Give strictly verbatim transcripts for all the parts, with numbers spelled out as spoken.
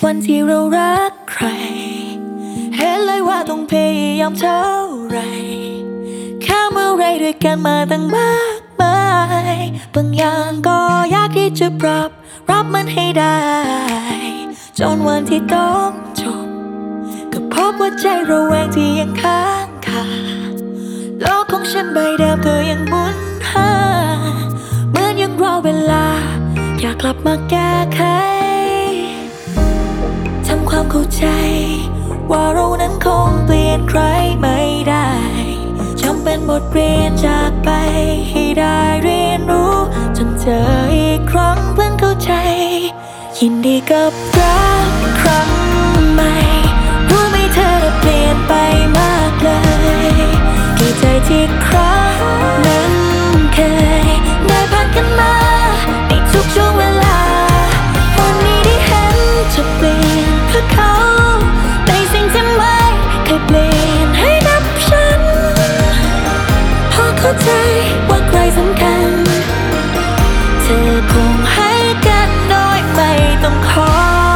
วันที่เรารักใครเห็นเลยว่าต้องพยายามเท่าไรข้ามอะไรด้วยกันมาตั้งมากมายบางอย่างก็ยากที่จะปรับรับมันให้ได้จนวันที่ต้องจบก็พบว่าใจระแวงที่ยังค้างคาโลกของฉันใบเดิมก็ยังหมุนหาเหมือนยังรอเวลาอยากกลับมาแก้ไขทำความเข้าใจว่าเรานั้นคงเปลี่ยนใครไม่ได้จำเป็นบทเรียนจากไปให้ได้เรียนรู้จนเจออีกครั้งเพิ่งเข้าใจยินดีกับรักครั้งใหม่รู้ไหมเธอได้เปลี่ยนไปมากเลยกี่ใจที่ครั้งนั้นเคยได้ผ่านกันมาในทุกช่วงเวลาวันนี้ได้เห็นเธอเปลี่ยนเพื่อเขาในสิ่งที่ไม่เคยเปลี่ยนให้กับฉันพอเข้าใจว่าใครสำคัญเธอคงให้กันโดยไม่ต้องขอ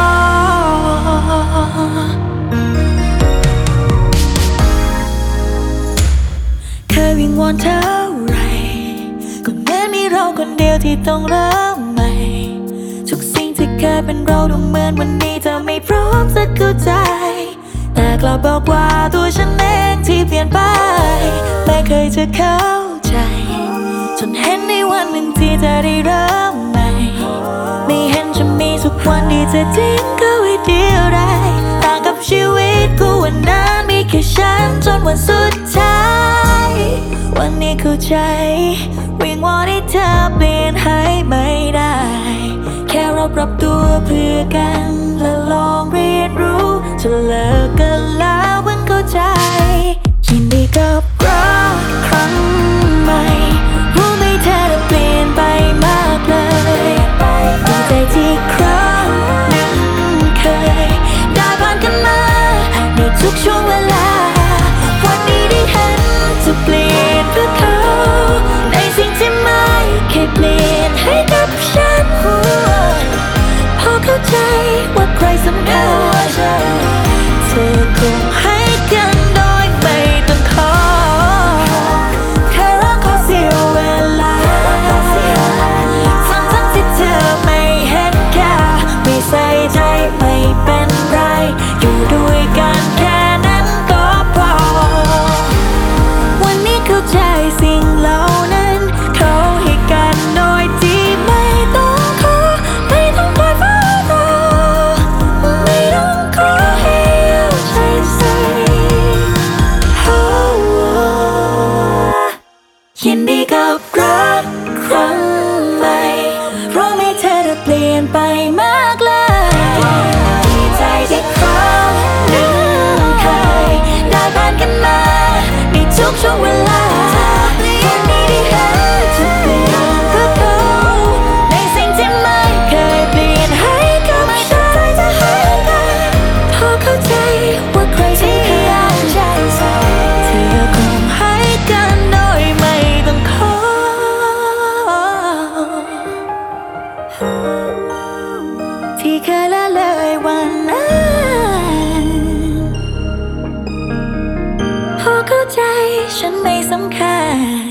เคยวิงวอนเท่าไรก็เหมือนมีเราคนเดียวที่ต้องเริ่มใหม่ทุกสิ่งที่เคยเป็นเราดูเหมือนวันนี้จะไม่พร้อมจะเข้าใจแต่กลับบอกว่าตัวฉันเองที่เปลี่ยนไปไม่เคยจะเข้าใจจนเห็นในวันหนึ่งที่จะได้เริ่มใหม่ไม่เห็นจะมีทุกวันที่จะทิ้งเขาไว้เดียวได้ต่างกับชีวิตกูวันนั้นมีแค่ฉันจนวันสุดท้ายวันนี้เข้าใจวิงวอนให้เธอเปลี่ยนให้ไม่ได้แค่เราปรับตัวเพื่อกันและลองเรียนรู้จะเลิกกันแล้วเพิ่งเข้าใจยินดีกับรักครั้งใหม่รู้ไหมเธอได้เปลี่ยนไปมากเลยดีใจที่ครั้งหนึ่งเคยได้ผ่านกันมาในทุกช่วงเวลาวันนี้ได้เห็นจะเปลี่ยนเพื่อเขาในสิ่งที่ไม่เคยเปลี่ยนให้กับฉันพอเข้าใจว่าใครสำคัญเธอคงให้กันโดยไม่ต้องขอแค่รักขอเสียเวลาทั้งทั้งที่เธอไม่เห็นค่าไม่ใส่ใจไม่เป็นไรอยู่ด้วยกันแค่นั้นก็พอวันนี้เข้าใจสิ่งเหล่านั้นเขาให้กันโดยที่ไม่ต้องขอไม่ต้องคอยเฝ้ารอไม่ต้องขอให้เอาใจใส่ยินดีกับรักครั้งใหม่เพราะไม่เธอได้เปลี่ยนไปมากเลยดีใจที่ครั้งหนึ่งเคยได้ผ่านกันมาในทุกช่วงเวลาวันนี้ได้เห็นจะเปลี่ยนเพื่อเขาในสิ่งที่ไม่เคยเปลี่ยนให้กับฉันจะให้กันพอเข้าใจว่าใครที่พยายามใจใส่เธอคงให้กันโดยไม่ต้องขอที่เคยละเลยวันนั้นพอเข้าใจฉันไม่สำคัญ